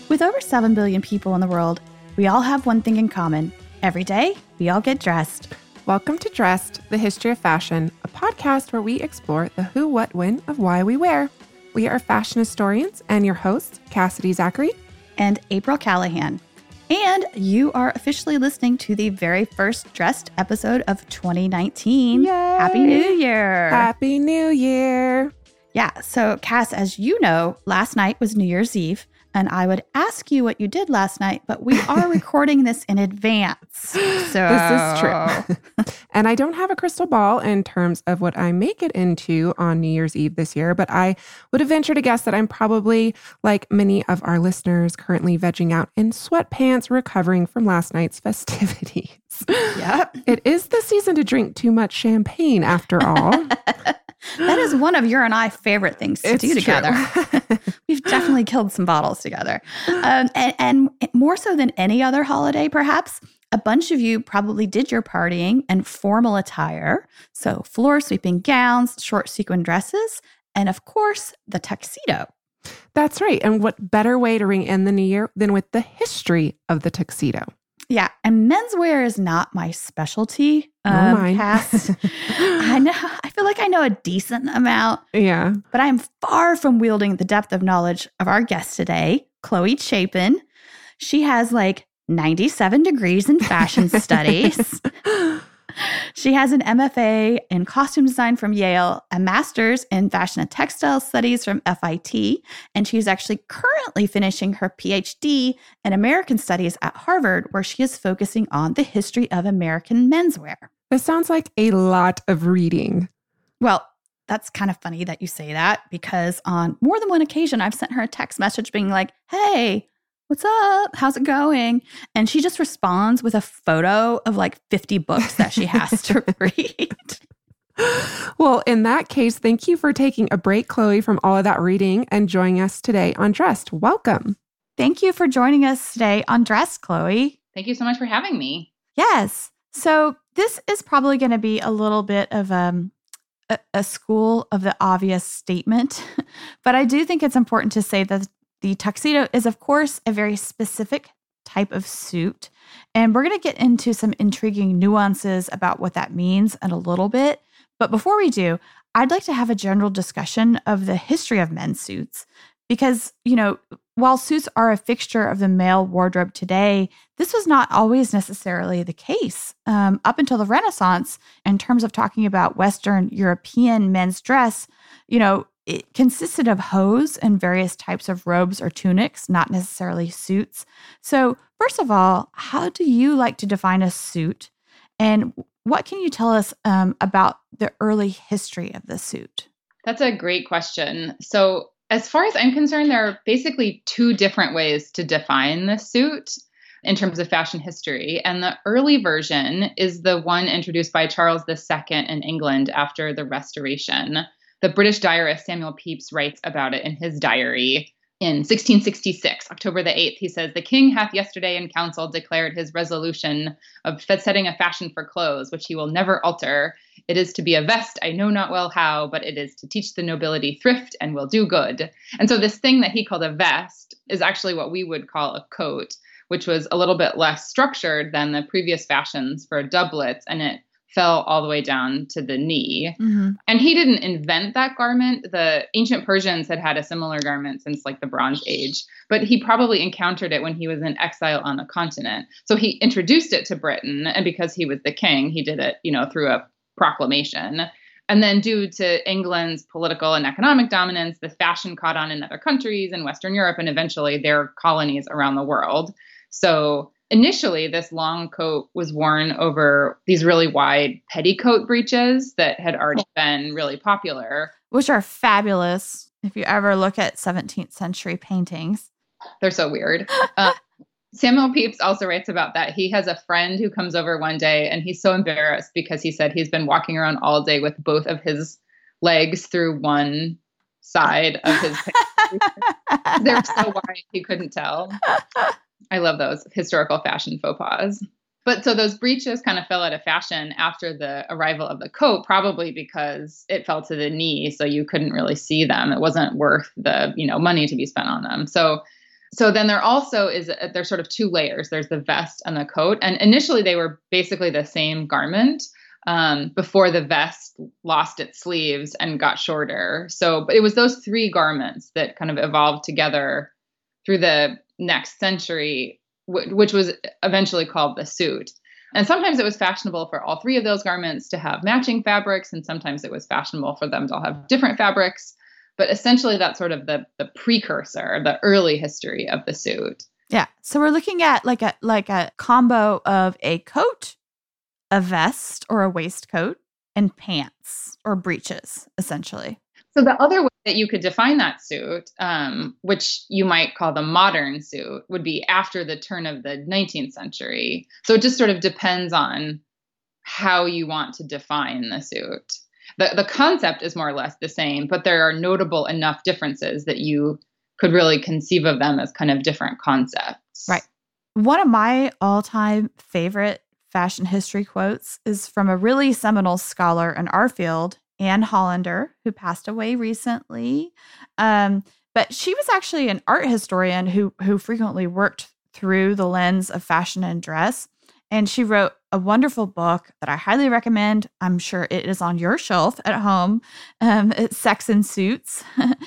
With over 7 billion people in the world, we all have one thing in common. Every day, we all get dressed. Welcome to Dressed, the History of Fashion, a podcast where we explore the who, what, when of why we wear. We are fashion historians and your hosts, Cassidy Zachary and April Callahan. And you are officially listening to the very first Dressed episode of 2019. Yay! Happy New Year! Happy New Year! Yeah, so Cass, as you know, last night was New Year's Eve. And I would ask you what you did last night, but we are recording this in advance. So this is true. And I don't have a crystal ball in terms of what I make it into on New Year's Eve this year, but I would have ventured to guess that I'm probably, like many of our listeners, currently vegging out in sweatpants, recovering from last night's festivities. Yep. It is the season to drink too much champagne, after all. That is one of your and I favorite things to do together. We've definitely killed some bottles together. And more so than any other holiday, perhaps, a bunch of you probably did your partying in formal attire. So floor sweeping gowns, short sequin dresses, and of course, the tuxedo. That's right. And what better way to ring in the new year than with the history of the tuxedo? Yeah, and menswear is not my specialty. Mine. Cass. I feel like I know a decent amount. Yeah. But I am far from wielding the depth of knowledge of our guest today, Chloe Chapin. She has like 97 degrees in fashion studies. She has an MFA in costume design from Yale, a master's in fashion and textile studies from FIT, and she's actually currently finishing her PhD in American studies at Harvard, where she is focusing on the history of American menswear. This sounds like a lot of reading. Well, that's kind of funny that you say that, because on more than one occasion, I've sent her a text message being like, hey, what's up? How's it going? And she just responds with a photo of like 50 books that she has to read. Well, in that case, thank you for taking a break, Chloe, from all of that reading and joining us today on Dressed. Welcome. Thank you for joining us today on Dressed, Chloe. Thank you so much for having me. Yes. So this is probably going to be a little bit of a school of the obvious statement, but I do think it's important to say that the tuxedo is, of course, a very specific type of suit. And we're going to get into some intriguing nuances about what that means in a little bit. But before we do, I'd like to have a general discussion of the history of men's suits. Because, you know, while suits are a fixture of the male wardrobe today, this was not always necessarily the case. Up until the Renaissance, in terms of talking about Western European men's dress, you know, it consisted of hose and various types of robes or tunics, not necessarily suits. So first of all, how do you like to define a suit? And what can you tell us about the early history of the suit? That's a great question. So as far as I'm concerned, there are basically two different ways to define the suit in terms of fashion history. And the early version is the one introduced by Charles II in England after the Restoration. The British diarist Samuel Pepys writes about it in his diary in 1666, October the 8th. He says, "The king hath yesterday in council declared his resolution of setting a fashion for clothes, which he will never alter. It is to be a vest, I know not well how, but it is to teach the nobility thrift and will do good." And so this thing that he called a vest is actually what we would call a coat, which was a little bit less structured than the previous fashions for doublets, and it fell all the way down to the knee. Mm-hmm. And he didn't invent that garment. The ancient Persians had had a similar garment since like the Bronze Age, but he probably encountered it when he was in exile on the continent. So he introduced it to Britain, and because he was the king, he did it, you know, through a proclamation. And then due to England's political and economic dominance, the fashion caught on in other countries in Western Europe and eventually their colonies around the world. So initially, this long coat was worn over these really wide petticoat breeches that had already been really popular. Which are fabulous if you ever look at 17th century paintings. They're so weird. Samuel Pepys also writes about that. He has a friend who comes over one day and he's so embarrassed because he said he's been walking around all day with both of his legs through one side of his pants. They're so wide he couldn't tell. I love those historical fashion faux pas. But so those breeches kind of fell out of fashion after the arrival of the coat, probably because it fell to the knee, so you couldn't really see them. It wasn't worth the, money to be spent on them. So So then there also there's sort of two layers. There's the vest and the coat. And initially they were basically the same garment before the vest lost its sleeves and got shorter. So, but it was those three garments that kind of evolved together through the next century, which was eventually called the suit. And sometimes it was fashionable for all three of those garments to have matching fabrics, and sometimes it was fashionable for them to all have different fabrics. But essentially, that's sort of the precursor, the early history of the suit. Yeah. So we're looking at like a combo of a coat, a vest or a waistcoat, and pants or breeches, essentially. So the other way that you could define that suit, which you might call the modern suit, would be after the turn of the 19th century. So it just sort of depends on how you want to define the suit. The concept is more or less the same, but there are notable enough differences that you could really conceive of them as kind of different concepts. Right. One of my all-time favorite fashion history quotes is from a really seminal scholar in our field, Anne Hollander, who passed away recently. But she was actually an art historian who frequently worked through the lens of fashion and dress. And she wrote a wonderful book that I highly recommend. I'm sure it is on your shelf at home. It's Sex and Suits.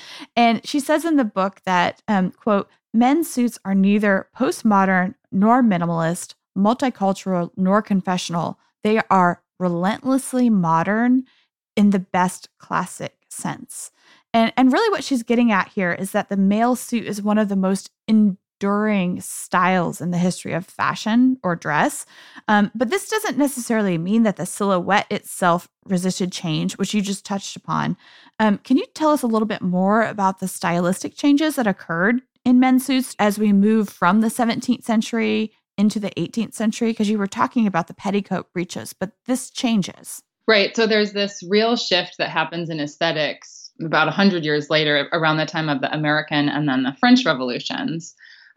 And she says in the book that, quote, men's suits are neither postmodern nor minimalist, multicultural nor confessional. They are relentlessly modern in the best classic sense. And really what she's getting at here is that the male suit is one of the most enduring styles in the history of fashion or dress. But this doesn't necessarily mean that the silhouette itself resisted change, which you just touched upon. Can you tell us a little bit more about the stylistic changes that occurred in men's suits as we move from the 17th century into the 18th century? Because you were talking about the petticoat breeches, but this changes. Right. So there's this real shift that happens in aesthetics about 100 years later, around the time of the American and then the French revolutions.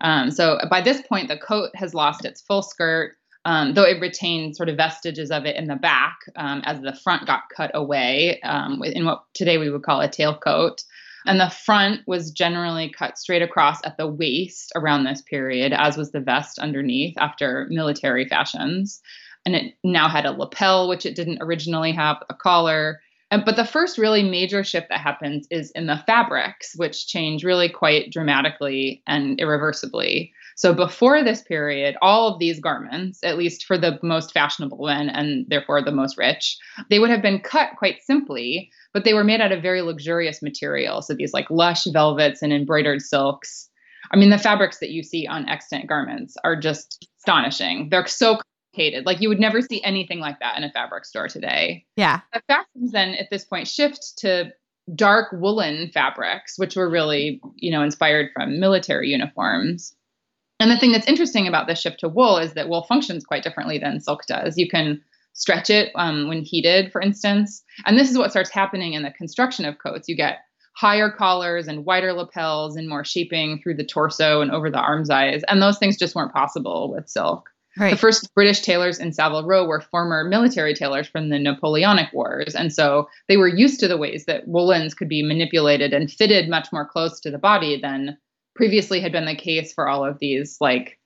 So by this point, the coat has lost its full skirt, though it retained sort of vestiges of it in the back as the front got cut away in what today we would call a tailcoat. And the front was generally cut straight across at the waist around this period, as was the vest underneath after military fashions. And it now had a lapel, which it didn't originally have, a collar. But the first really major shift that happens is in the fabrics, which change really quite dramatically and irreversibly. So before this period, all of these garments, at least for the most fashionable men and therefore the most rich, they would have been cut quite simply, but they were made out of very luxurious material. So these like lush velvets and embroidered silks. I mean, the fabrics that you see on extant garments are just astonishing. They're so like you would never see anything like that in a fabric store today. Yeah. The fashions then at this point shift to dark woolen fabrics, which were really, inspired from military uniforms. And the thing that's interesting about this shift to wool is that wool functions quite differently than silk does. You can stretch it when heated, for instance. And this is what starts happening in the construction of coats. You get higher collars and wider lapels and more shaping through the torso and over the arm's eyes. And those things just weren't possible with silk. Right. The first British tailors in Savile Row were former military tailors from the Napoleonic Wars. And so they were used to the ways that woolens could be manipulated and fitted much more close to the body than previously had been the case for all of these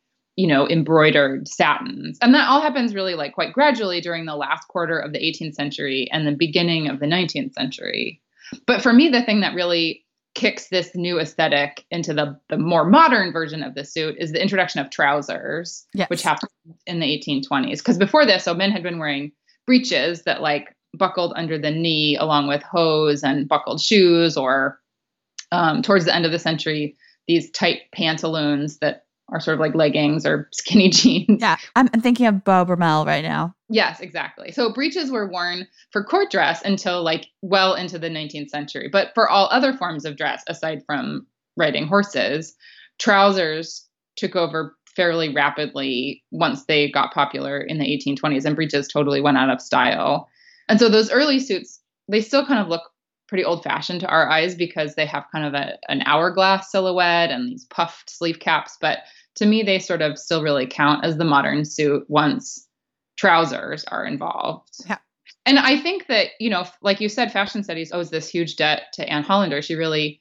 embroidered satins. And that all happens really quite gradually during the last quarter of the 18th century and the beginning of the 19th century. But for me, the thing that really kicks this new aesthetic into the more modern version of the suit is the introduction of trousers, yes, which happened in the 1820s. Because before this, so men had been wearing breeches that buckled under the knee along with hose and buckled shoes, or towards the end of the century, these tight pantaloons that are sort of like leggings or skinny jeans. Yeah, I'm thinking of Beau Brummel right now. Yes, exactly. So breeches were worn for court dress until well into the 19th century. But for all other forms of dress, aside from riding horses, trousers took over fairly rapidly once they got popular in the 1820s, and breeches totally went out of style. And so those early suits, they still kind of look pretty old-fashioned to our eyes because they have kind of an hourglass silhouette and these puffed sleeve caps. But to me, they sort of still really count as the modern suit once trousers are involved. Yeah. And I think that, like you said, fashion studies owes this huge debt to Anne Hollander. She really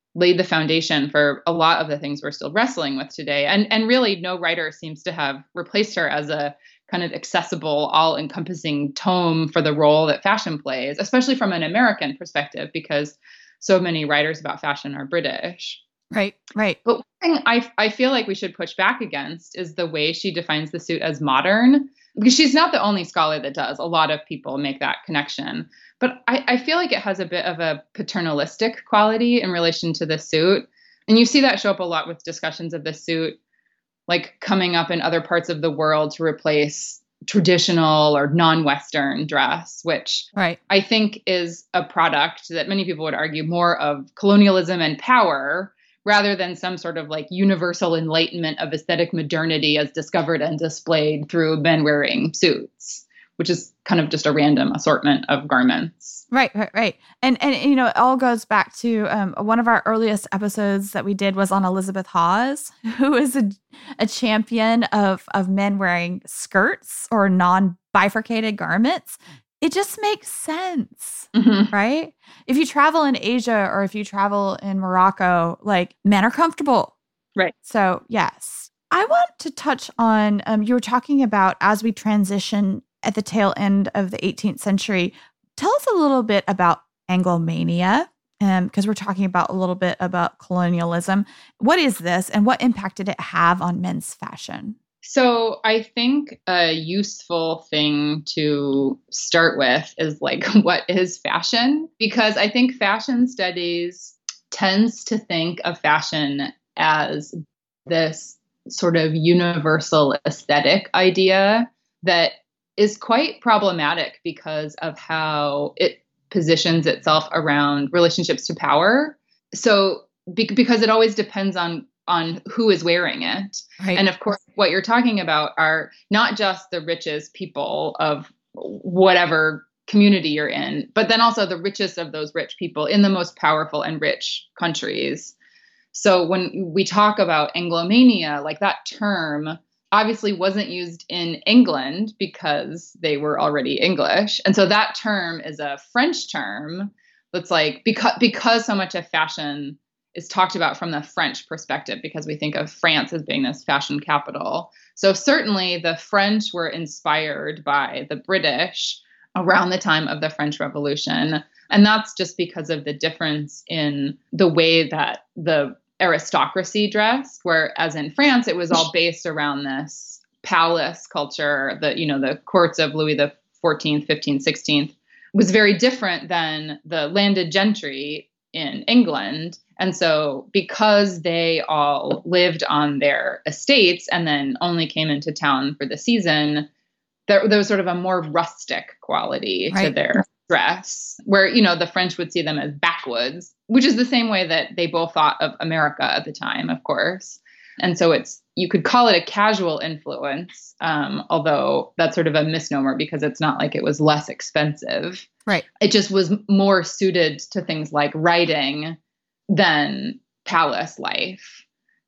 laid the foundation for a lot of the things we're still wrestling with today. And really, no writer seems to have replaced her as a kind of accessible, all-encompassing tome for the role that fashion plays, especially from an American perspective, because so many writers about fashion are British. Right, right. But one thing I feel like we should push back against is the way she defines the suit as modern, because she's not the only scholar that does. A lot of people make that connection. But I feel like it has a bit of a paternalistic quality in relation to the suit. And you see that show up a lot with discussions of the suit, like coming up in other parts of the world to replace traditional or non-Western dress, which I think is a product that many people would argue more of colonialism and power rather than some sort of like universal enlightenment of aesthetic modernity as discovered and displayed through men wearing suits, which is kind of just a random assortment of garments. Right. And you know, it all goes back to one of our earliest episodes that we did was on Elizabeth Hawes, who is a champion of men wearing skirts or non-bifurcated garments. It just makes sense, right? If you travel in Asia or if you travel in Morocco, like men are comfortable. Right. So, yes. I want to touch on, you were talking about as we transition at the tail end of the 18th century. Tell us a little bit about Anglomania, because we're talking about a little bit about colonialism. What is this and what impact did it have on men's fashion? So I think a useful thing to start with is like, what is fashion? Because I think fashion studies tends to think of fashion as this sort of universal aesthetic idea that is quite problematic because of how it positions itself around relationships to power. So because it always depends on who is wearing it. Right. And of course, what you're talking about are not just the richest people of whatever community you're in, but then also the richest of those rich people in the most powerful and rich countries. So when we talk about Anglomania, like that term obviously wasn't used in England because they were already English. And so that term is a French term that's like, because so much of fashion is talked about from the French perspective, because we think of France as being this fashion capital. So certainly the French were inspired by the British around the time of the French Revolution. And that's just because of the difference in the way that the aristocracy dressed, whereas in France, it was all based around this palace culture, the courts of Louis the 14th, 15th, 16th was very different than the landed gentry in England. And so because they all lived on their estates and then only came into town for the season, there was sort of a more rustic quality to their dress, where, the French would see them as backwoods, which is the same way that they both thought of America at the time, of course. And so you could call it a casual influence, although that's sort of a misnomer because it's not like it was less expensive. Right. It just was more suited to things like writing than palace life.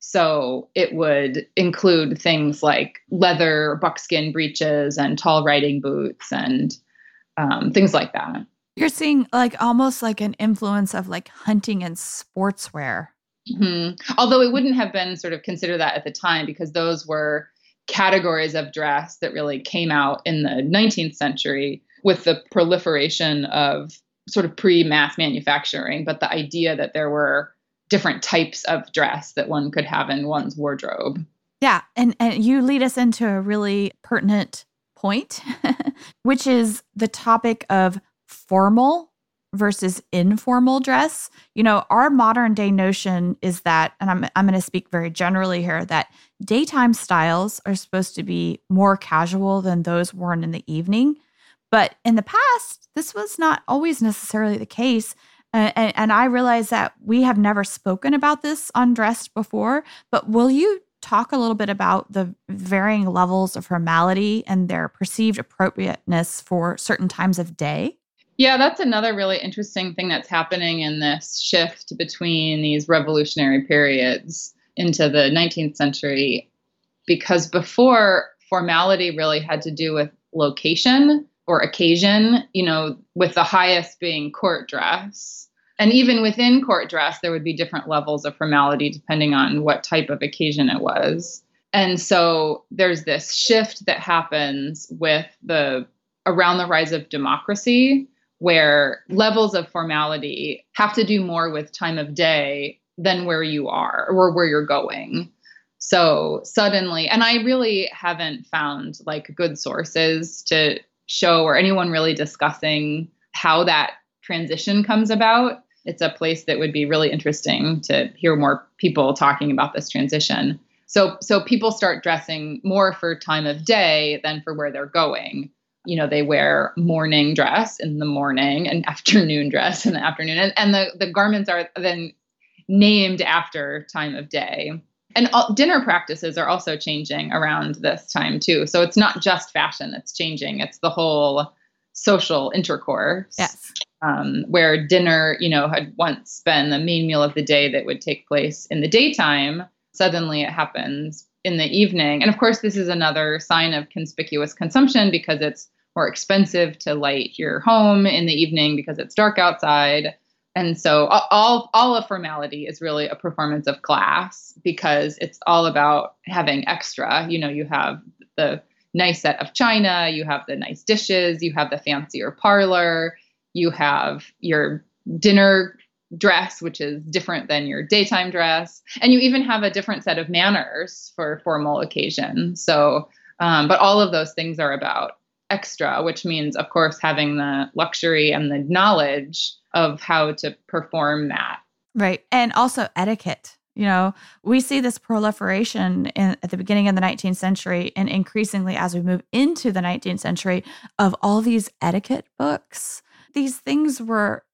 So it would include things like leather, buckskin breeches, and tall riding boots, and things like that. You're seeing like almost like an influence of like hunting and sportswear. Mm-hmm. Although it wouldn't have been sort of considered that at the time, because those were categories of dress that really came out in the 19th century with the proliferation of sort of pre-mass manufacturing, but the idea that there were different types of dress that one could have in one's wardrobe. Yeah. And you lead us into a really pertinent point, which is the topic of formal versus informal dress. Our modern day notion is that, and I'm going to speak very generally here, that daytime styles are supposed to be more casual than those worn in the evening. But in the past, this was not always necessarily the case. And I realize that we have never spoken about this on Dressed before, but will you talk a little bit about the varying levels of formality and their perceived appropriateness for certain times of day? Yeah, that's another really interesting thing that's happening in this shift between these revolutionary periods into the 19th century, because before, formality really had to do with location or occasion, with the highest being court dress. And even within court dress, there would be different levels of formality depending on what type of occasion it was. And so there's this shift that happens with around the rise of democracy, where levels of formality have to do more with time of day than where you are or where you're going. So suddenly, and I really haven't found like good sources to show or anyone really discussing how that transition comes about. It's a place that would be really interesting to hear more people talking about this transition. So people start dressing more for time of day than for where they're going. You know, they wear morning dress in the morning and afternoon dress in the afternoon. And the garments are then named after time of day. And dinner practices are also changing around this time too. So it's not just fashion that's changing. It's the whole social intercourse. Yes. Where dinner, had once been the main meal of the day that would take place in the daytime. Suddenly it happens in the evening. And of course, this is another sign of conspicuous consumption because it's more expensive to light your home in the evening because it's dark outside. And so all of formality is really a performance of class because it's all about having extra. You have the nice set of china, you have the nice dishes, you have the fancier parlor, you have your dinner dress, which is different than your daytime dress. And you even have a different set of manners for formal occasions. So, but all of those things are about extra, which means, of course, having the luxury and the knowledge of how to perform that. Right. And also etiquette. We see this proliferation at the beginning of the 19th century and increasingly as we move into the 19th century of all these etiquette books. These things were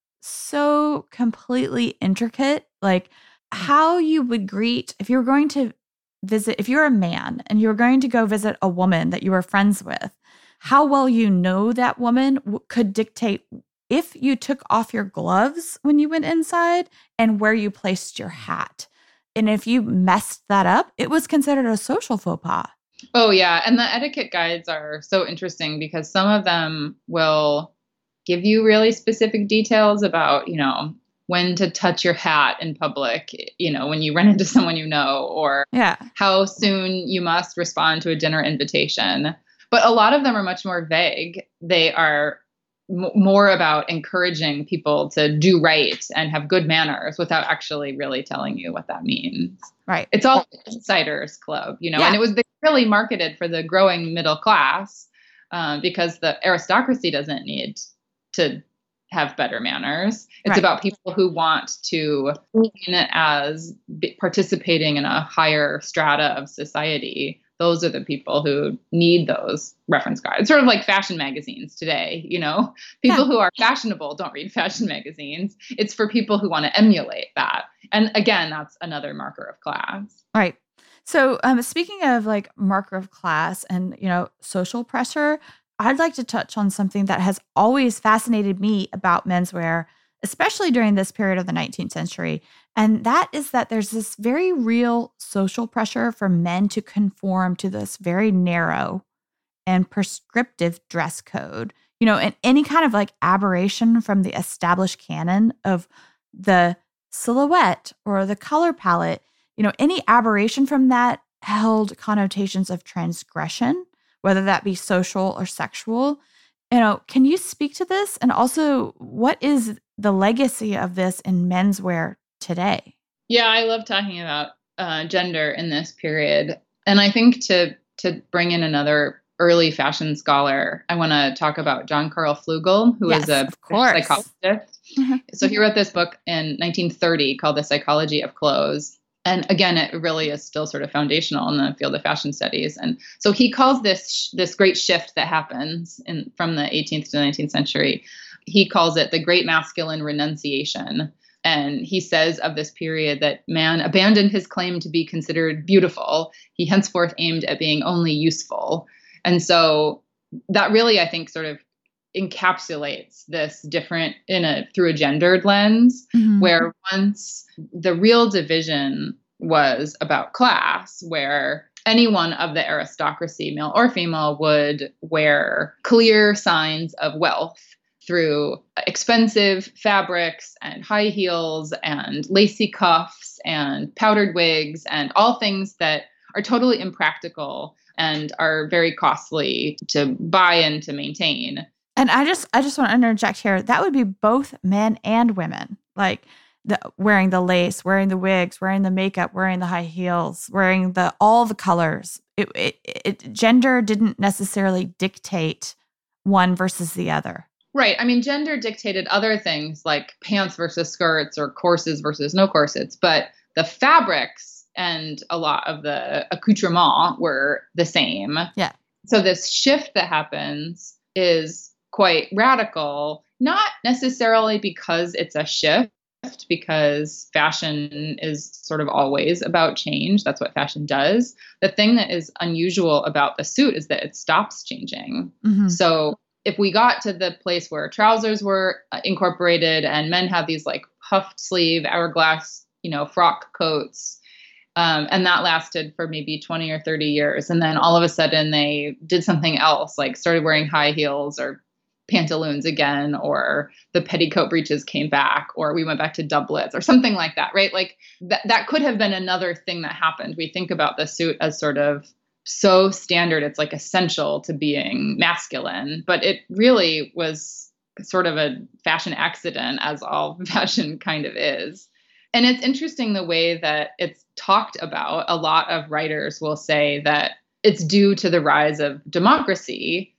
so completely intricate, like how you would greet if you were going to visit, if you're a man and you were going to go visit a woman that you were friends with, how well that woman could dictate if you took off your gloves when you went inside and where you placed your hat. And if you messed that up, it was considered a social faux pas. Oh, yeah. And the etiquette guides are so interesting because some of them will give you really specific details about, when to touch your hat in public, when you run into someone or how soon you must respond to a dinner invitation. But a lot of them are much more vague. They are more about encouraging people to do right and have good manners without actually really telling you what that means. Right. It's all insiders club, and it was really marketed for the growing middle class because the aristocracy doesn't need to have better manners. It's about people who want to in as participating in a higher strata of society. Those are the people who need those reference guides, sort of like fashion magazines today. People who are fashionable don't read fashion magazines. It's for people who want to emulate that. And again, that's another marker of class. Right. So speaking of like marker of class and, social pressure, I'd like to touch on something that has always fascinated me about menswear, especially during this period of the 19th century. And that is that there's this very real social pressure for men to conform to this very narrow and prescriptive dress code, and any kind of like aberration from the established canon of the silhouette or the color palette, any aberration from that held connotations of transgression, whether that be social or sexual. Can you speak to this? And also, what is the legacy of this in menswear today? Yeah, I love talking about gender in this period. And I think to bring in another early fashion scholar, I want to talk about John Carl Flugel, who is a psychologist. Mm-hmm. So he wrote this book in 1930 called The Psychology of Clothes. And again, it really is still sort of foundational in the field of fashion studies. And so he calls this great shift that happens from the 18th to 19th century. He calls it the Great Masculine Renunciation. And he says of this period that man abandoned his claim to be considered beautiful. He henceforth aimed at being only useful. And so that really, I think, sort of encapsulates this different through a gendered lens, where once the real division was about class, where anyone of the aristocracy, male or female, would wear clear signs of wealth through expensive fabrics and high heels and lacy cuffs and powdered wigs and all things that are totally impractical and are very costly to buy and to maintain. And I just want to interject here. That would be both men and women, like wearing the lace, wearing the wigs, wearing the makeup, wearing the high heels, wearing all the colors. Gender didn't necessarily dictate one versus the other. Right. I mean, gender dictated other things like pants versus skirts or corsets versus no corsets, but the fabrics and a lot of the accoutrement were the same. Yeah. So this shift that happens is quite radical, not necessarily because it's a shift, because fashion is sort of always about change. That's what fashion does. The thing that is unusual about the suit is that it stops changing. Mm-hmm. So if we got to the place where trousers were incorporated and men had these like puffed sleeve hourglass, frock coats, and that lasted for maybe 20 or 30 years. And then all of a sudden they did something else, like started wearing high heels or pantaloons again, or the petticoat breeches came back, or we went back to doublets or something like that, right? Like that could have been another thing that happened. We think about the suit as sort of so standard, it's like essential to being masculine, but it really was sort of a fashion accident, as all fashion kind of is. And it's interesting the way that it's talked about. A lot of writers will say that it's due to the rise of democracy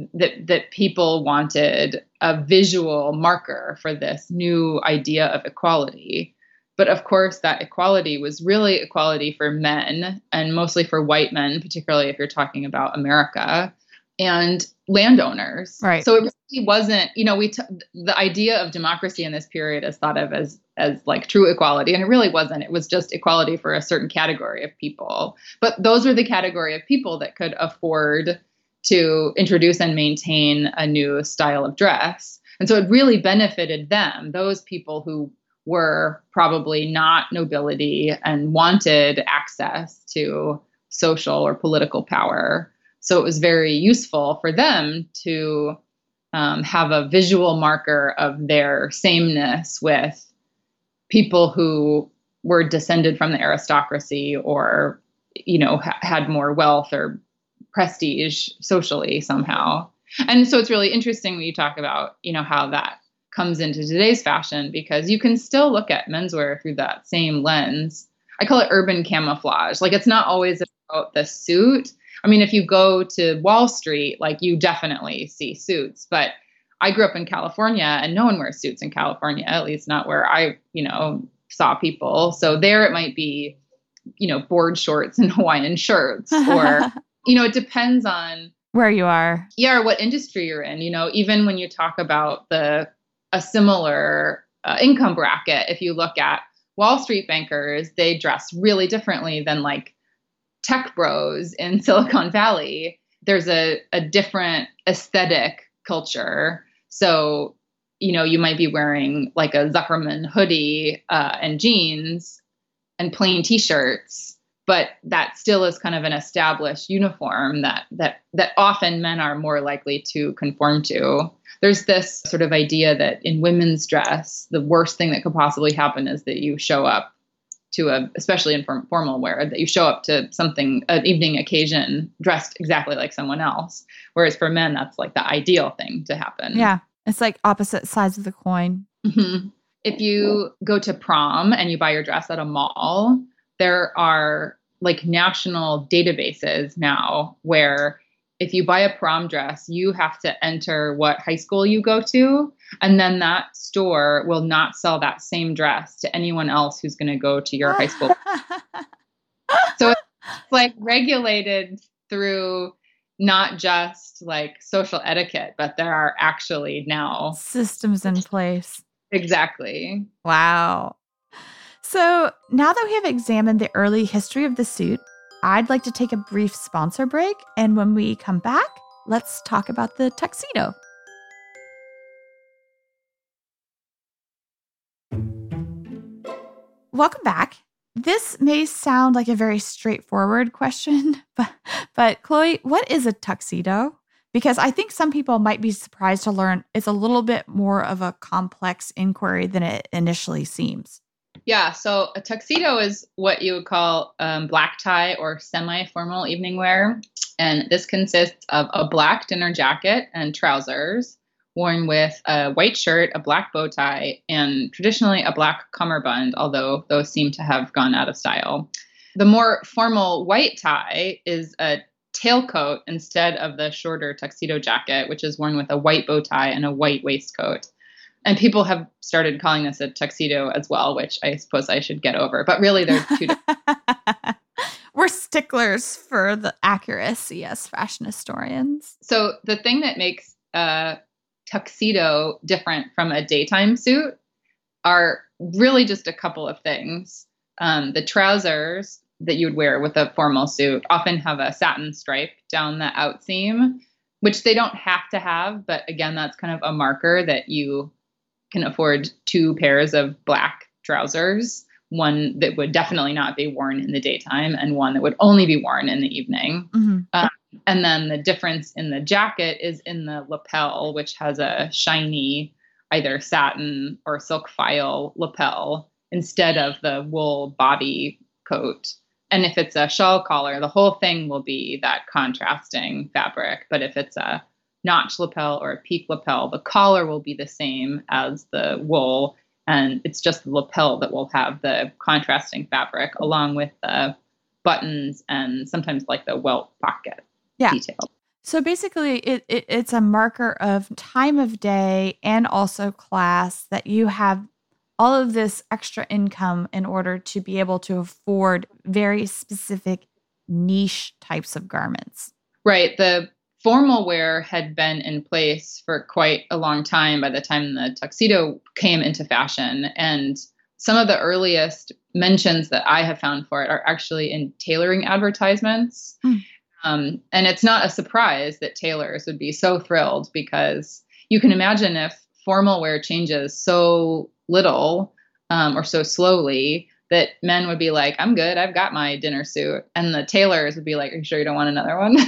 that people wanted a visual marker for this new idea of equality. But of course, that equality was really equality for men, and mostly for white men, particularly if you're talking about America, and landowners. Right. So it really wasn't, the idea of democracy in this period is thought of as like true equality, and it really wasn't. It was just equality for a certain category of people. But those were the category of people that could afford to introduce and maintain a new style of dress. And so it really benefited them, those people who were probably not nobility and wanted access to social or political power. So it was very useful for them to have a visual marker of their sameness with people who were descended from the aristocracy or, had more wealth or prestige socially somehow. And so it's really interesting when you talk about, how that comes into today's fashion, because you can still look at menswear through that same lens. I call it urban camouflage. Like, it's not always about the suit. I mean, if you go to Wall Street, like, you definitely see suits, but I grew up in California and no one wears suits in California, at least not where I, saw people. So there it might be, board shorts and Hawaiian shirts, or, it depends on where you are. Yeah, or what industry you're in. Even when you talk about a similar income bracket, if you look at Wall Street bankers, they dress really differently than like tech bros in Silicon Valley. There's a different aesthetic culture. So, you might be wearing like a Zuckerman hoodie and jeans and plain t-shirts, but that still is kind of an established uniform that often men are more likely to conform to. There's this sort of idea that in women's dress, the worst thing that could possibly happen is that you show up to especially in formal wear, that you show up to something, an evening occasion dressed exactly like someone else. Whereas for men, that's like the ideal thing to happen. Yeah. It's like opposite sides of the coin. Mm-hmm. If you go to prom and you buy your dress at a mall, there are like national databases now where if you buy a prom dress, you have to enter what high school you go to. And then that store will not sell that same dress to anyone else who's going to go to your high school. So it's like regulated through not just like social etiquette, but there are actually now systems in place. Exactly. Wow. So now that we have examined the early history of the suit, I'd like to take a brief sponsor break. And when we come back, let's talk about the tuxedo. Welcome back. This may sound like a very straightforward question, but Chloe, what is a tuxedo? Because I think some people might be surprised to learn it's a little bit more of a complex inquiry than it initially seems. Yeah, so a tuxedo is what you would call black tie or semi-formal evening wear. And this consists of a black dinner jacket and trousers worn with a white shirt, a black bow tie, and traditionally a black cummerbund, although those seem to have gone out of style. The more formal white tie is a tailcoat instead of the shorter tuxedo jacket, which is worn with a white bow tie and a white waistcoat. And people have started calling this a tuxedo as well, which I suppose I should get over. But really, they're two different. We're sticklers for the accuracy as fashion historians. So the thing that makes a tuxedo different from a daytime suit are really just a couple of things. The trousers that you would wear with a formal suit often have a satin stripe down the outseam, which they don't have to have. But again, that's kind of a marker that you can afford two pairs of black trousers, one that would definitely not be worn in the daytime and one that would only be worn in the evening. Mm-hmm. And then the difference in the jacket is in the lapel, which has a shiny either satin or silk file lapel instead of the wool body coat. And if it's a shawl collar, the whole thing will be that contrasting fabric. But if it's a notch lapel or a peak lapel, the collar will be the same as the wool. And it's just the lapel that will have the contrasting fabric along with the buttons and sometimes like the welt pocket detail. So basically it's a marker of time of day and also class that you have all of this extra income in order to be able to afford very specific niche types of garments. Right. The formal wear had been in place for quite a long time by the time the tuxedo came into fashion. And some of the earliest mentions that I have found for it are actually in tailoring advertisements. And it's not a surprise that tailors would be so thrilled, because you can imagine if formal wear changes so little or so slowly that men would be like, I'm good, I've got my dinner suit. And the tailors would be like, are you sure you don't want another one?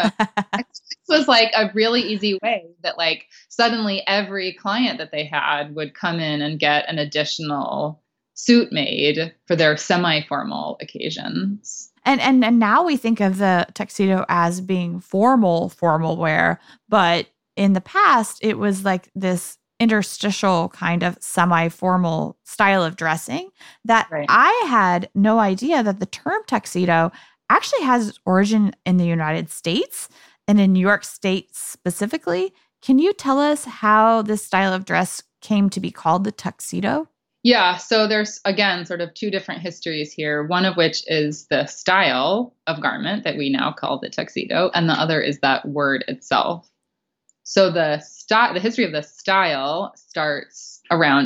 This was like a really easy way that like suddenly every client that they had would come in and get an additional suit made for their semi-formal occasions. And now we think of the tuxedo as being formal wear, but in the past it was like this interstitial kind of semi-formal style of dressing that I had no idea that the term tuxedo actually has its origin in the United States and in New York State specifically. Can you tell us how this style of dress came to be called the tuxedo? Yeah, so there's, again, sort of two different histories here, one of which is the style of garment that we now call the tuxedo, and the other is that word itself. So the history of the style starts around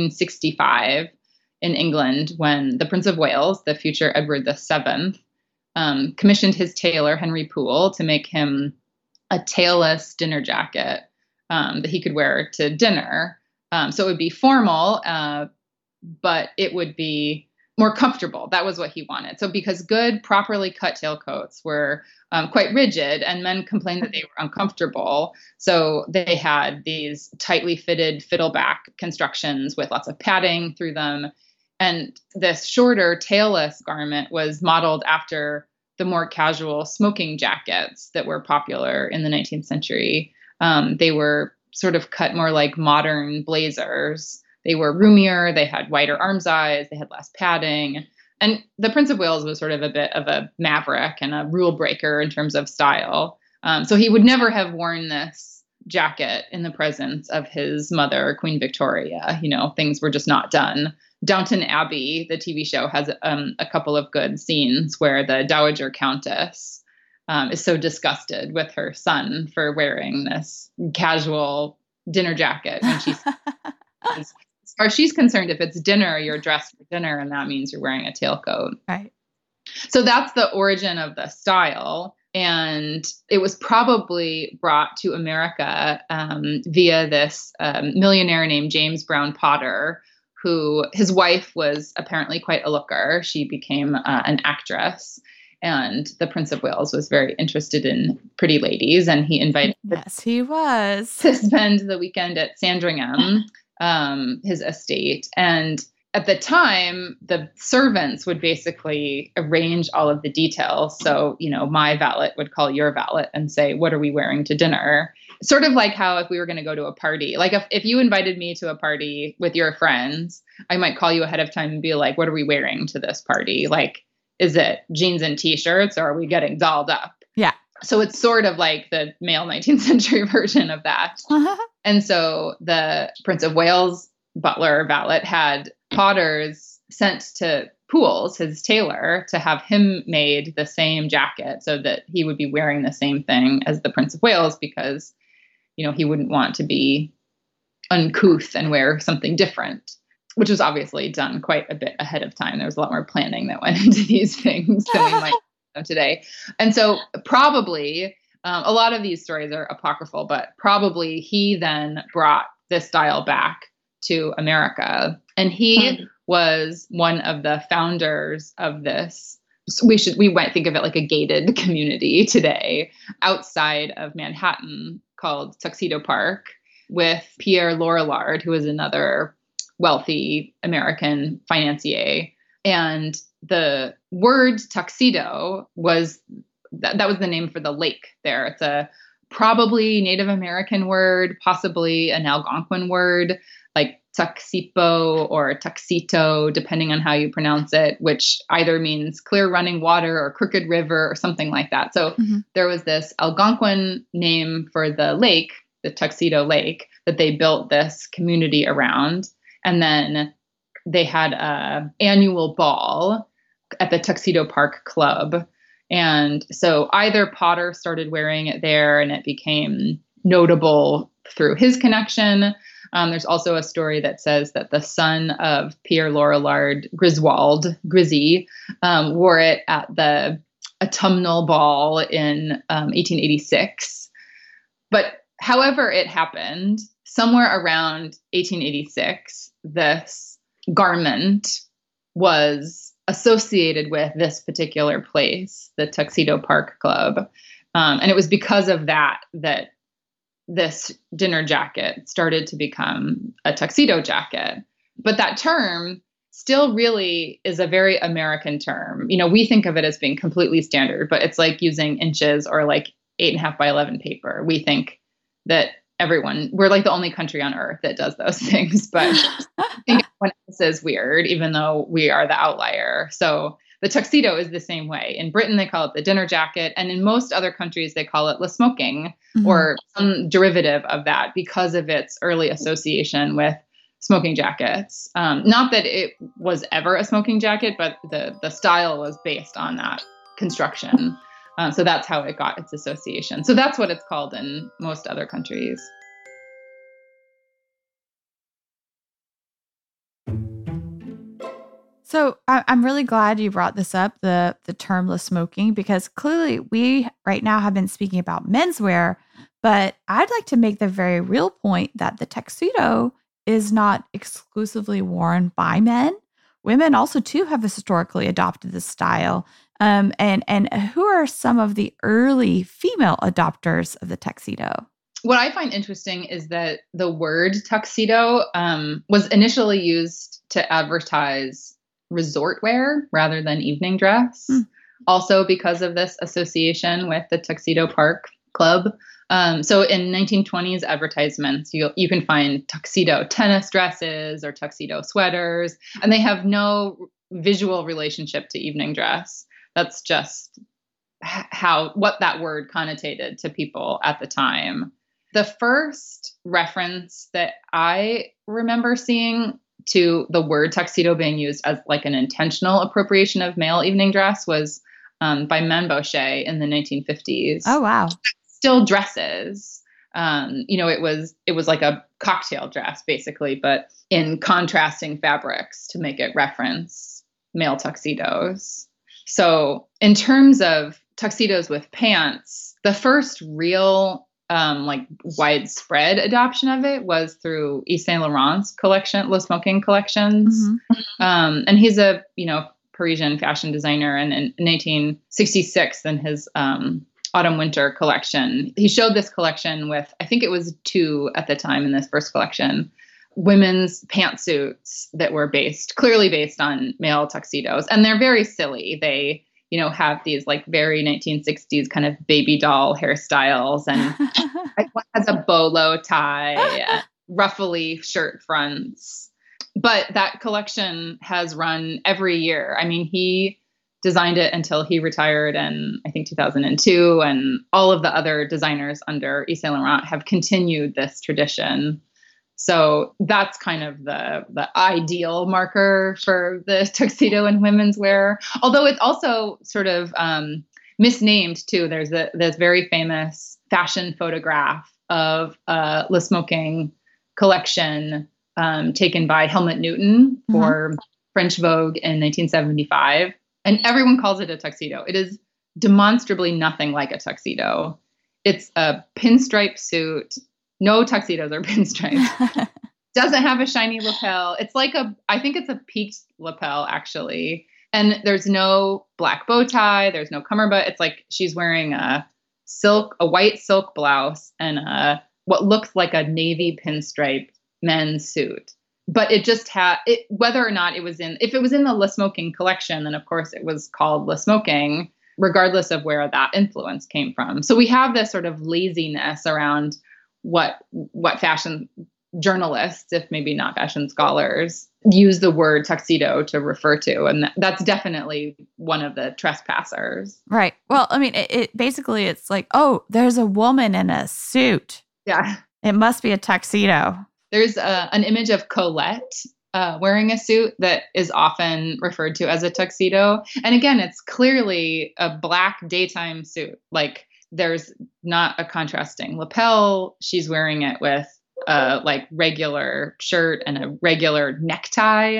1865 in England when the Prince of Wales, the future Edward VII, commissioned his tailor, Henry Poole, to make him a tailless dinner jacket that he could wear to dinner. So it would be formal, but it would be more comfortable. That was what he wanted. So because good, properly cut tailcoats were quite rigid and men complained that they were uncomfortable. So they had these tightly fitted fiddleback constructions with lots of padding through them. And this shorter tailless garment was modeled after the more casual smoking jackets that were popular in the 19th century. They were sort of cut more like modern blazers. They were roomier, they had wider arm size, they had less padding. And the Prince of Wales was sort of a bit of a maverick and a rule breaker in terms of style. So he would never have worn this jacket in the presence of his mother, Queen Victoria. You know, things were just not done. Downton Abbey, the TV show, has a couple of good scenes where the Dowager Countess is so disgusted with her son for wearing this casual dinner jacket when she's as far as she's concerned, if it's dinner, you're dressed for dinner, and that means you're wearing a tailcoat. Right. So that's the origin of the style. And it was probably brought to America via this millionaire named James Brown Potter, who his wife was apparently quite a looker. She became an actress. And the Prince of Wales was very interested in pretty ladies, and he invited Yes, he was. to spend the weekend at Sandringham, his estate. And at the time, the servants would basically arrange all of the details. So, my valet would call your valet and say, what are we wearing to dinner? Sort of like how if we were going to go to a party, like if you invited me to a party with your friends, I might call you ahead of time and be like, what are we wearing to this party? Like, is it jeans and t-shirts, or are we getting dolled up? Yeah. So it's sort of like the male 19th century version of that. And so the Prince of Wales butler valet had potters sent to Pools, his tailor, to have him made the same jacket so that he would be wearing the same thing as the Prince of Wales, because, he wouldn't want to be uncouth and wear something different, which was obviously done quite a bit ahead of time. There was a lot more planning that went into these things than we might know today. And so probably a lot of these stories are apocryphal, but probably he then brought this style back to America. And he was one of the founders of this. So we might think of it like a gated community today outside of Manhattan called Tuxedo Park, with Pierre Lorillard, who is another wealthy American financier. And the word tuxedo was that was the name for the lake there. It's a probably Native American word, possibly an Algonquin word, like tuxipo or tuxito, depending on how you pronounce it, which either means clear running water or crooked river or something like that. So there was this Algonquin name for the lake, the Tuxedo Lake, that they built this community around. And then they had an annual ball at the Tuxedo Park Club. And so either Potter started wearing it there and it became notable through his connection. There's also a story that says that the son of Pierre Lorillard, Griswold, Grizzy, wore it at the autumnal ball in 1886. But however it happened, somewhere around 1886, this garment was associated with this particular place, the Tuxedo Park Club. And it was because of that this dinner jacket started to become a tuxedo jacket. But that term still really is a very American term. We think of it as being completely standard, but it's like using inches or like 8.5 by 11 paper. We think that we're like the only country on earth that does those things, but I think everyone else is weird, even though we are the outlier. So the tuxedo is the same way. In Britain, they call it the dinner jacket. And in most other countries, they call it le smoking or some derivative of that because of its early association with smoking jackets. Not that it was ever a smoking jacket, but the style was based on that construction. So that's how it got its association. So that's what it's called in most other countries. So I'm really glad you brought this up, the termless smoking, because clearly we right now have been speaking about menswear, but I'd like to make the very real point that the tuxedo is not exclusively worn by men. Women also too have historically adopted this style. And who are some of the early female adopters of the tuxedo? What I find interesting is that the word tuxedo was initially used to advertise resort wear rather than evening dress. Also because of this association with the Tuxedo Park Club. So in 1920s advertisements, you can find tuxedo tennis dresses or tuxedo sweaters, and they have no visual relationship to evening dress. That's just what that word connotated to people at the time. The first reference that I remember seeing to the word tuxedo being used as like an intentional appropriation of male evening dress was by Manbochet in the 1950s. Oh, wow. Still dresses. It was like a cocktail dress basically, but in contrasting fabrics to make it reference male tuxedos. So in terms of tuxedos with pants, the first real widespread adoption of it was through Yves Saint Laurent's collection, Le Smoking collections. And he's a, Parisian fashion designer. And in 1966, in his autumn winter collection, he showed this collection with, I think it was 2 at the time in this first collection, women's pantsuits that were clearly based on male tuxedos. And they're very silly. They, have these like very 1960s kind of baby doll hairstyles, and one has a bolo tie, ruffly shirt fronts. But that collection has run every year. I mean, he designed it until he retired in, I think, 2002. And all of the other designers under Yves Saint Laurent have continued this tradition. So that's kind of the ideal marker for the tuxedo in women's wear. Although it's also sort of misnamed too. There's this very famous fashion photograph of Le Smoking collection taken by Helmut Newton for French Vogue in 1975. And everyone calls it a tuxedo. It is demonstrably nothing like a tuxedo. It's a pinstripe suit. No tuxedos are pinstriped. Doesn't have a shiny lapel. It's like I think it's a peaked lapel, actually. And there's no black bow tie. There's no cummerbund. It's like she's wearing a white silk blouse and what looks like a navy pinstripe men's suit. But it just had whether or not if it was in the Le Smoking collection, then of course it was called Le Smoking, regardless of where that influence came from. So we have this sort of laziness around what fashion journalists, if maybe not fashion scholars, use the word tuxedo to refer to. And that's definitely one of the trespassers. Right. Well, I mean, it basically, it's like, oh, there's a woman in a suit. Yeah. It must be a tuxedo. There's an image of Colette wearing a suit that is often referred to as a tuxedo. And again, it's clearly a black daytime suit. Like, there's not a contrasting lapel. She's wearing it with like regular shirt and a regular necktie.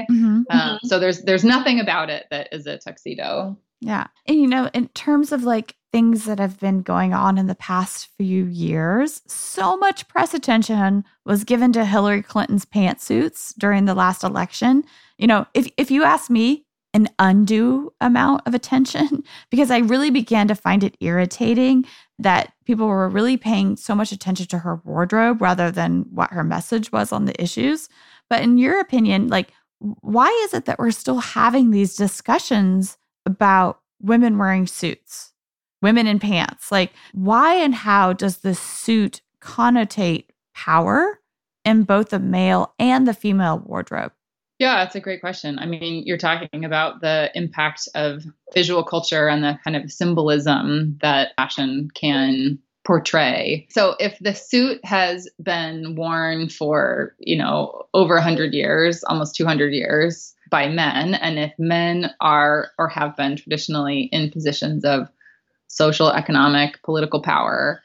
So there's nothing about it that is a tuxedo. Yeah. And, in terms of like things that have been going on in the past few years, so much press attention was given to Hillary Clinton's pantsuits during the last election. If you ask me, an undue amount of attention, because I really began to find it irritating that people were really paying so much attention to her wardrobe rather than what her message was on the issues. But in your opinion, like, why is it that we're still having these discussions about women wearing suits, women in pants? Like, why and how does the suit connotate power in both the male and the female wardrobe? Yeah, that's a great question. I mean, you're talking about the impact of visual culture and the kind of symbolism that fashion can portray. So if the suit has been worn for, over 100 years, almost 200 years by men, and if men are or have been traditionally in positions of social, economic, political power,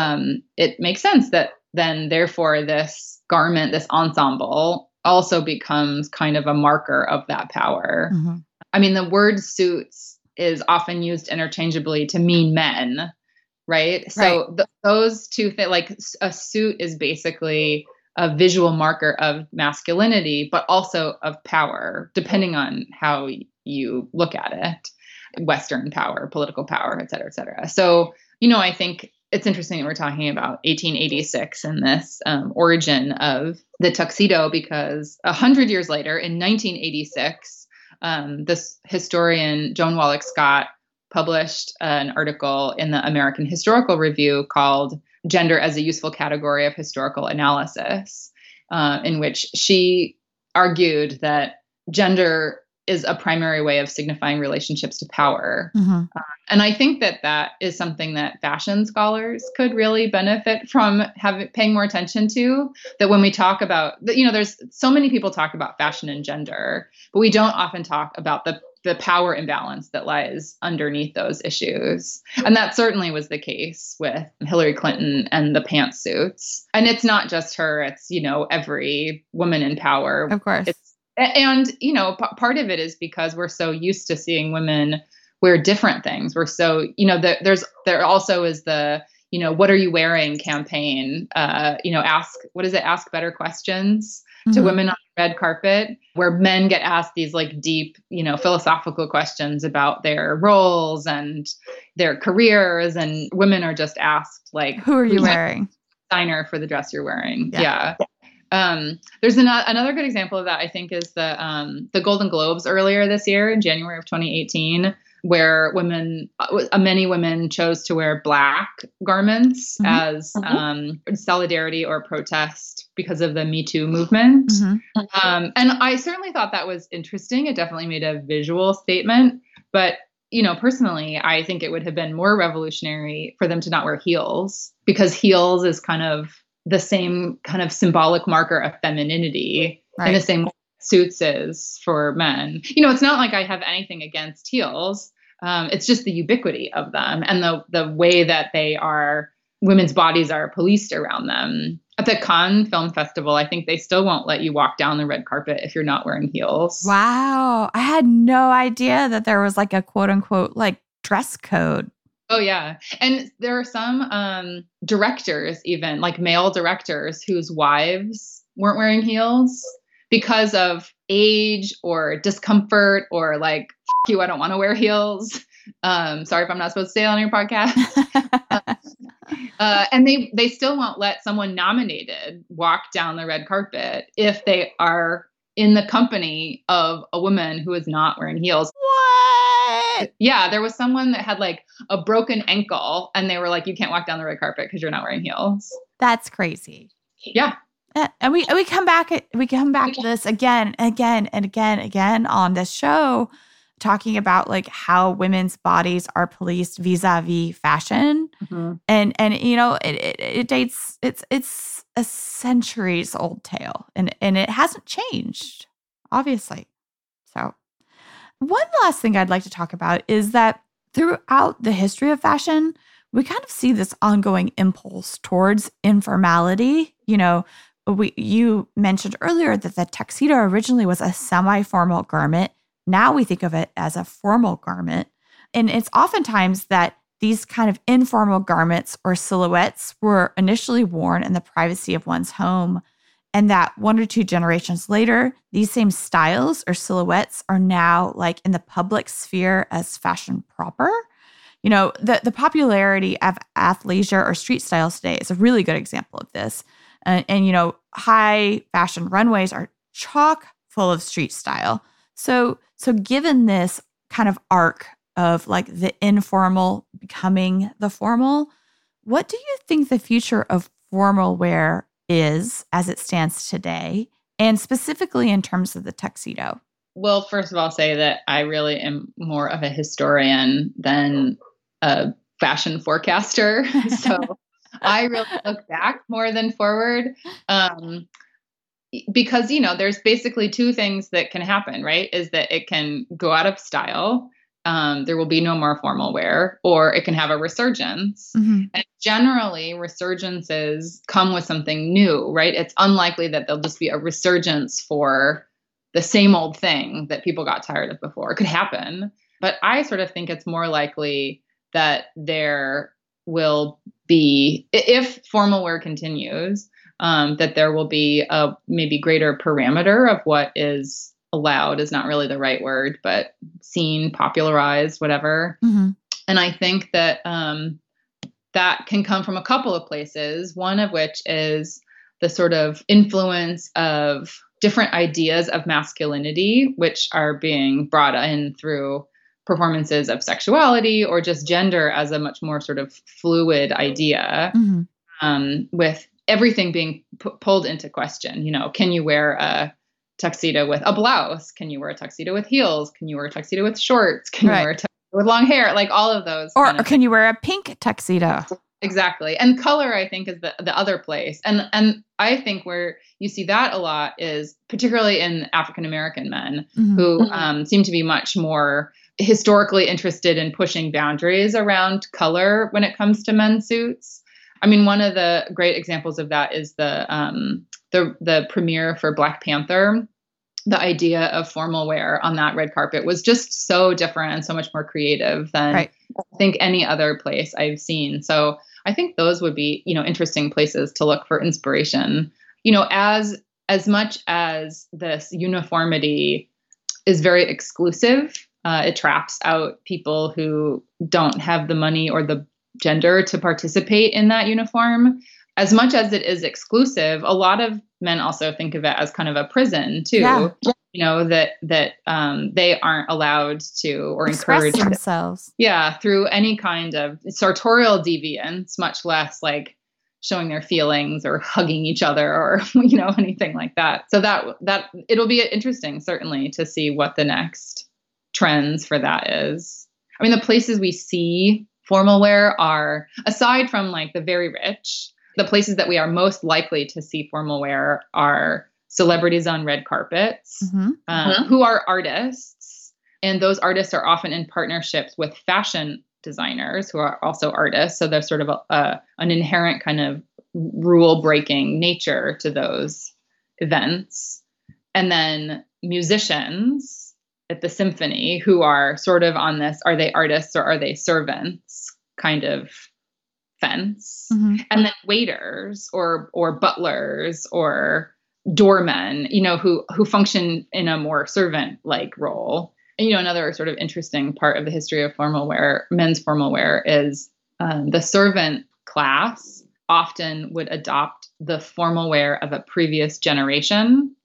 it makes sense that then therefore this garment, this ensemble, also becomes kind of a marker of that power. I mean, the word suits is often used interchangeably to mean men, right? So those two things, like a suit is basically a visual marker of masculinity, but also of power, depending on how you look at it. Western power, political power, et cetera, et cetera. So, I think it's interesting that we're talking about 1886 and this origin of the tuxedo, because 100 years later, in 1986, this historian, Joan Wallach Scott, published an article in the American Historical Review called Gender as a Useful Category of Historical Analysis, in which she argued that gender is a primary way of signifying relationships to power. And I think that is something that fashion scholars could really benefit from paying more attention to. That when we talk about, there's so many people talk about fashion and gender, but we don't often talk about the power imbalance that lies underneath those issues. And that certainly was the case with Hillary Clinton and the pantsuits. And it's not just her, it's, every woman in power. Of course. And, part of it is because we're so used to seeing women wear different things. We're so, there also is the, what are you wearing campaign, ask better questions to women on red carpet where men get asked these like deep, philosophical questions about their roles and their careers, and women are just asked like, who are you wearing? Designer for the dress you're wearing. Yeah. There's another good example of that, I think, is the Golden Globes earlier this year in January of 2018, where many women chose to wear black garments as solidarity or protest because of the Me Too movement. And I certainly thought that was interesting. It definitely made a visual statement. But, personally, I think it would have been more revolutionary for them to not wear heels, because heels is kind of the same kind of symbolic marker of femininity in the same way suits is for men. It's not like I have anything against heels. It's just the ubiquity of them and the way that women's bodies are policed around them. At the Cannes Film Festival, I think they still won't let you walk down the red carpet if you're not wearing heels. Wow. I had no idea that there was like a quote unquote like dress code. Oh, yeah. And there are some directors, even like male directors, whose wives weren't wearing heels because of age or discomfort or like, F you, I don't want to wear heels. Sorry if I'm not supposed to say it on your podcast. And they still won't let someone nominated walk down the red carpet if they are in the company of a woman who is not wearing heels. What? Yeah, there was someone that had like a broken ankle and they were like, you can't walk down the red carpet because you're not wearing heels. That's crazy. Yeah. And we come back to this again on this show, talking about like how women's bodies are policed vis-a-vis fashion. And it dates, it's a centuries old tale and it hasn't changed, obviously. So one last thing I'd like to talk about is that throughout the history of fashion, we kind of see this ongoing impulse towards informality. You mentioned earlier that the tuxedo originally was a semi-formal garment. Now we think of it as a formal garment. And it's oftentimes that these kind of informal garments or silhouettes were initially worn in the privacy of one's home. And that 1 or 2 generations later, these same styles or silhouettes are now like in the public sphere as fashion proper. The popularity of athleisure or street styles today is a really good example of this. And high fashion runways are chock full of street style. So given this kind of arc of like the informal becoming the formal, what do you think the future of formal wear is as it stands today, and specifically in terms of the tuxedo? Well, first of all, say that I really am more of a historian than a fashion forecaster. So I really look back more than forward. Because, there's basically 2 things that can happen, right? Is that it can go out of style. There will be no more formal wear, or it can have a resurgence. And generally, resurgences come with something new, right? It's unlikely that there'll just be a resurgence for the same old thing that people got tired of before. It could happen. But I sort of think it's more likely that there will be, if formal wear continues, that there will be a maybe greater parameter of what is allowed is not really the right word, but seen, popularized, whatever. And I think that that can come from a couple of places, one of which is the sort of influence of different ideas of masculinity, which are being brought in through performances of sexuality or just gender as a much more sort of fluid idea, with everything being pulled into question. Can you wear a tuxedo with a blouse? Can you wear a tuxedo with heels? Can you wear a tuxedo with shorts? Can you wear a tuxedo with long hair? Like all of those. Or can you wear a pink tuxedo? Exactly. And color, I think, is the other place. And I think where you see that a lot is particularly in African-American men who seem to be much more historically interested in pushing boundaries around color when it comes to men's suits. I mean, one of the great examples of that is the premiere for Black Panther. The idea of formal wear on that red carpet was just so different and so much more creative than I think any other place I've seen. So I think those would be, interesting places to look for inspiration. As as much as this uniformity is very exclusive, it traps out people who don't have the money or the gender to participate in that uniform. As much as it is exclusive, a lot of men also think of it as kind of a prison too. Yeah. That they aren't allowed to or express encouraged themselves. Yeah, through any kind of sartorial deviance, much less like showing their feelings or hugging each other or anything like that. So that it'll be interesting, certainly, to see what the next trends for that is. I mean, the places we see formal wear are, aside from like the very rich, the places that we are most likely to see formal wear are celebrities on red carpets, who are artists. And those artists are often in partnerships with fashion designers who are also artists. So there's sort of an inherent kind of rule-breaking nature to those events. And then musicians at the symphony who are sort of on this, are they artists or are they servants kind of fence. And then waiters or butlers or doormen, who function in a more servant-like role. And, another sort of interesting part of the history of formal wear, men's formal wear, is the servant class often would adopt the formal wear of a previous generation.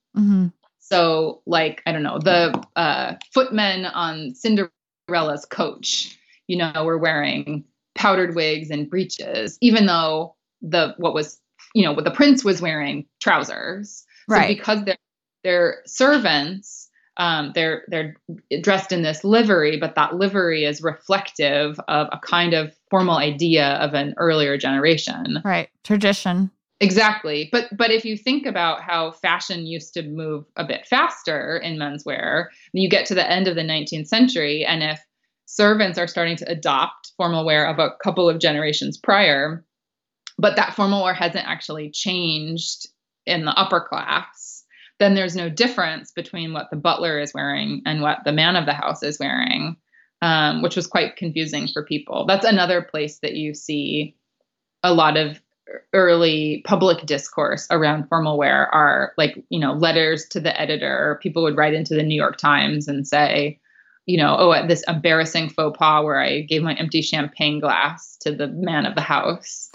So, like, I don't know, the footmen on Cinderella's coach, were wearing powdered wigs and breeches, even though what the prince was wearing trousers. Right. So because they're servants, they're dressed in this livery, but that livery is reflective of a kind of formal idea of an earlier generation. Right. Tradition. Exactly. But if you think about how fashion used to move a bit faster in menswear, you get to the end of the 19th century, and if servants are starting to adopt formal wear of a couple of generations prior, but that formal wear hasn't actually changed in the upper class, then there's no difference between what the butler is wearing and what the man of the house is wearing, which was quite confusing for people. That's another place that you see a lot of early public discourse around formal wear are like, letters to the editor. People would write into the New York Times and say, this embarrassing faux pas where I gave my empty champagne glass to the man of the house.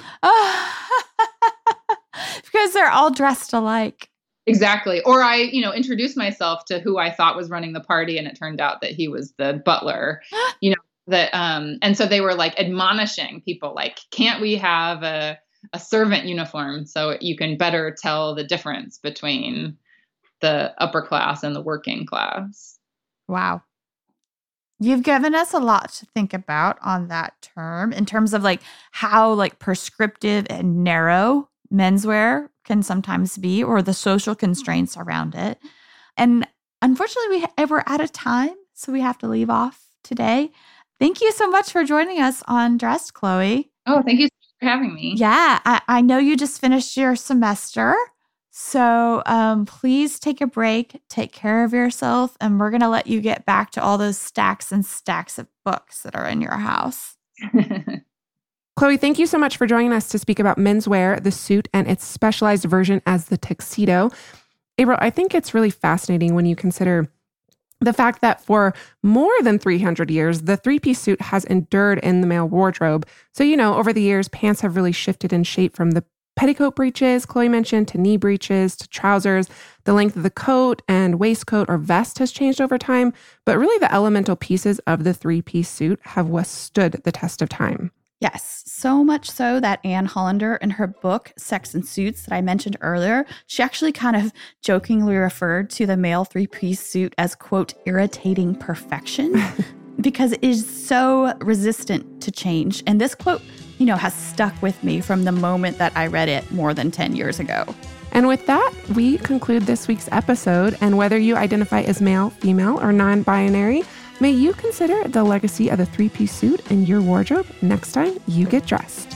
Because they're all dressed alike. Exactly. Or I, introduced myself to who I thought was running the party, and it turned out that he was the butler. And so they were like admonishing people, like, can't we have a servant uniform so you can better tell the difference between the upper class and the working class? Wow. You've given us a lot to think about on that term in terms of like how like prescriptive and narrow menswear can sometimes be, or the social constraints around it. And unfortunately, we're out of time, so we have to leave off today. Thank you so much for joining us on Dressed, Chloe. Oh, thank you for having me. Yeah, I know you just finished your semester. So please take a break, take care of yourself, and we're going to let you get back to all those stacks and stacks of books that are in your house. Chloe, thank you so much for joining us to speak about menswear, the suit, and its specialized version as the tuxedo. April, I think it's really fascinating when you consider the fact that for more than 300 years, the three-piece suit has endured in the male wardrobe. So, over the years, pants have really shifted in shape from the petticoat breeches, Chloe mentioned, to knee breeches, to trousers. The length of the coat and waistcoat or vest has changed over time, but really the elemental pieces of the three-piece suit have withstood the test of time. Yes, so much so that Anne Hollander, in her book, Sex and Suits, that I mentioned earlier, she actually kind of jokingly referred to the male three-piece suit as, quote, irritating perfection, because it is so resistant to change. And this quote, has stuck with me from the moment that I read it more than 10 years ago. And with that, we conclude this week's episode. And whether you identify as male, female, or non-binary, may you consider the legacy of the three-piece suit in your wardrobe next time you get dressed.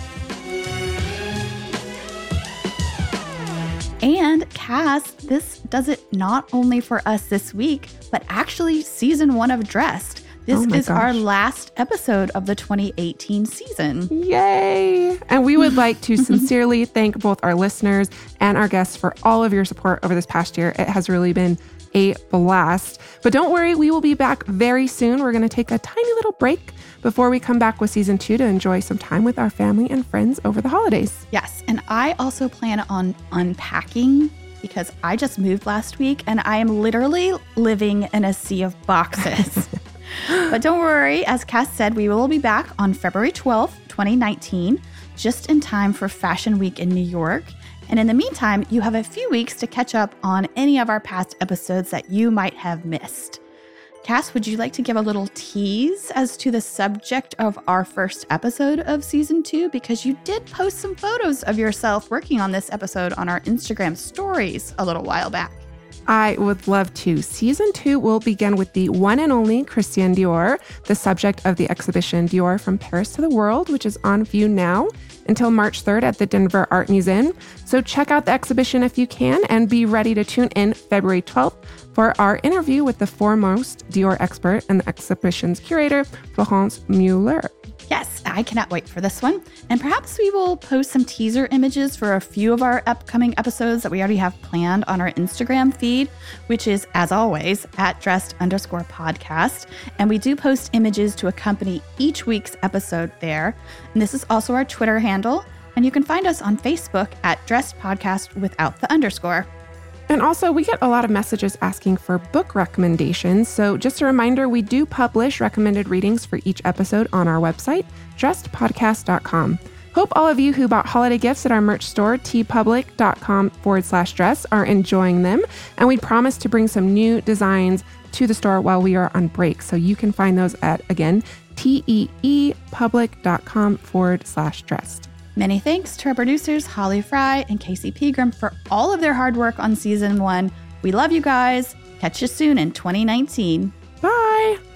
And Cass, this does it not only for us this week, but actually season 1 of Dressed. This is our last episode of the 2018 season. Yay! And we would like to sincerely thank both our listeners and our guests for all of your support over this past year. It has really been a blast. But don't worry, we will be back very soon. We're going to take a tiny little break before we come back with season 2 to enjoy some time with our family and friends over the holidays. Yes, and I also plan on unpacking because I just moved last week and I am literally living in a sea of boxes. But don't worry, as Cass said, we will be back on February 12th, 2019, just in time for Fashion Week in New York. And in the meantime, you have a few weeks to catch up on any of our past episodes that you might have missed. Cass, would you like to give a little tease as to the subject of our first episode of season 2? Because you did post some photos of yourself working on this episode on our Instagram stories a little while back. I would love to. Season 2 will begin with the one and only Christian Dior, the subject of the exhibition Dior from Paris to the World, which is on view now until March 3rd at the Denver Art Museum. So check out the exhibition if you can and be ready to tune in February 12th for our interview with the foremost Dior expert and the exhibition's curator, Florence Muller. Yes, I cannot wait for this one. And perhaps we will post some teaser images for a few of our upcoming episodes that we already have planned on our Instagram feed, which is, as always, @dressed_podcast. And we do post images to accompany each week's episode there. And this is also our Twitter handle. And you can find us on Facebook @DressedPodcast without the underscore. And also, we get a lot of messages asking for book recommendations. So just a reminder, we do publish recommended readings for each episode on our website, dressedpodcast.com. Hope all of you who bought holiday gifts at our merch store, teepublic.com/dress, are enjoying them. And we promise to bring some new designs to the store while we are on break. So you can find those at, again, teepublic.com/dressed. Many thanks to our producers, Holly Fry and Casey Pegram, for all of their hard work on season 1. We love you guys. Catch you soon in 2019. Bye.